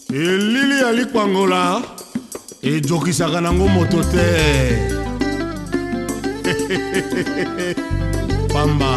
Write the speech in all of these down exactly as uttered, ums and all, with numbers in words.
elili ya likwangola ejokisaka nango moto te. Pamba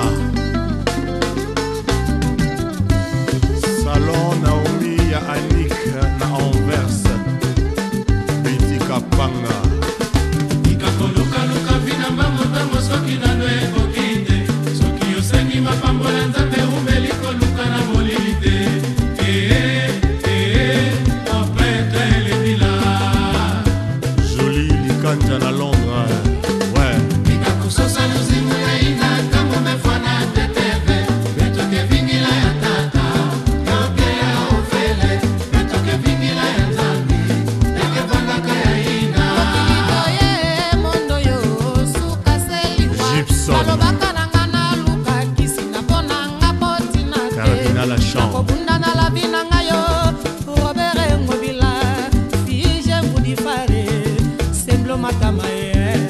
Salon Naomi ya Anik na Anvers Betty Kapanga ikakoluka luka vina mbango tango soki nano ekokinde soki osengi mapambola nzambe umeliko luka na molili te. Eh, eh, oprete le vila Jolie Likanja na Londres. Ouais ikakusosa luzimu ya ina tango mefana teteve betoke vingila ya tata yoke ya ofele betoke vingila ya nzambi eke vandaka ya ina mondo yo suka seliwa Gibson balobaka nanga na luka kisi na pona nga potina te Cardinal la chambre nakobunda na labi na nga yo Robert Ngobila fije mudifare semblo matama ye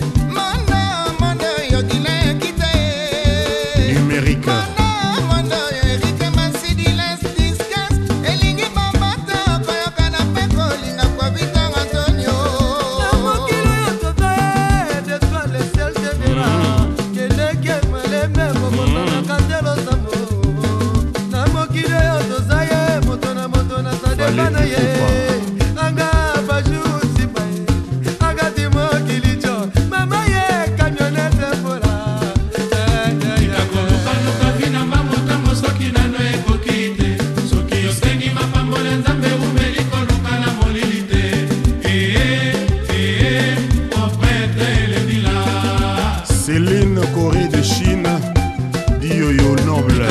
numérique Céline Corée de Chine Dioyo Noble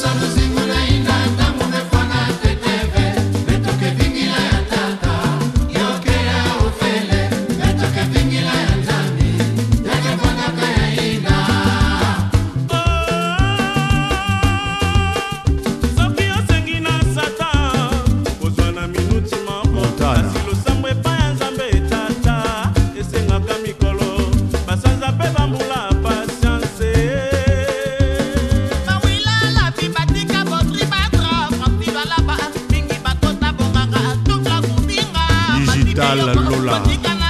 Lola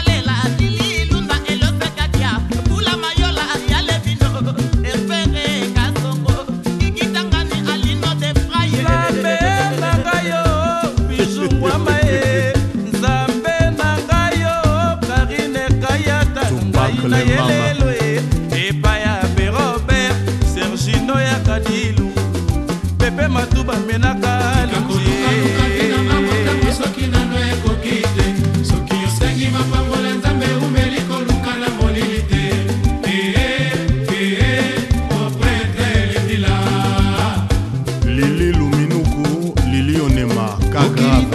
Lili Luminuku, Lili Onema, Kagrave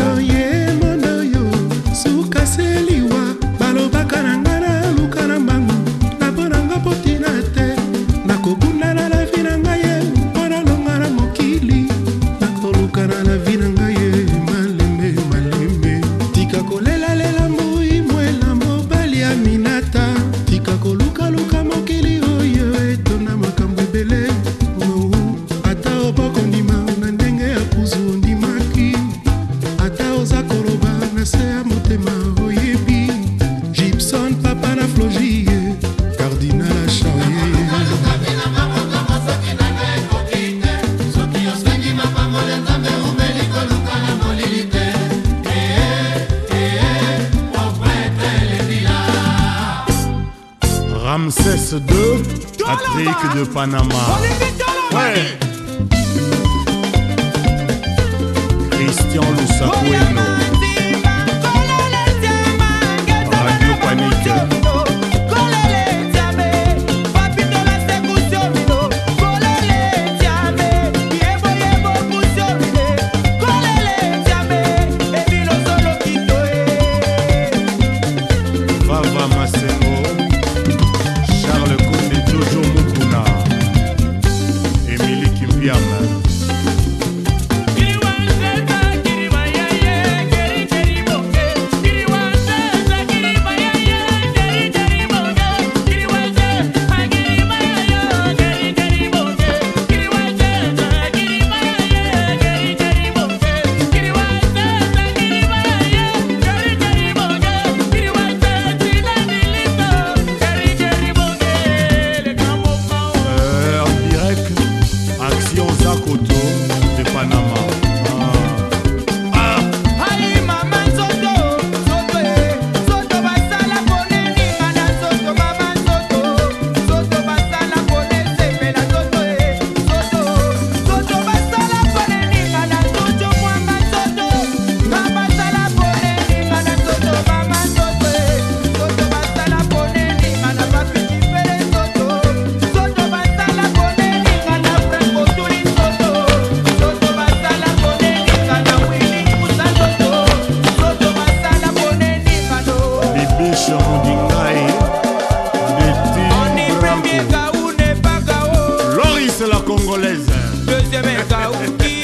Gibson papa na flogie Cardinal la chambre Ramsès deux, Patrick de Panama. Ouais. Christian Lusakueno. Radio Panique. Vava Masemo. Charles Koundé, Jojo Mukuna, Émilie Kimpiam. congolaise. Deuxième Kaouki.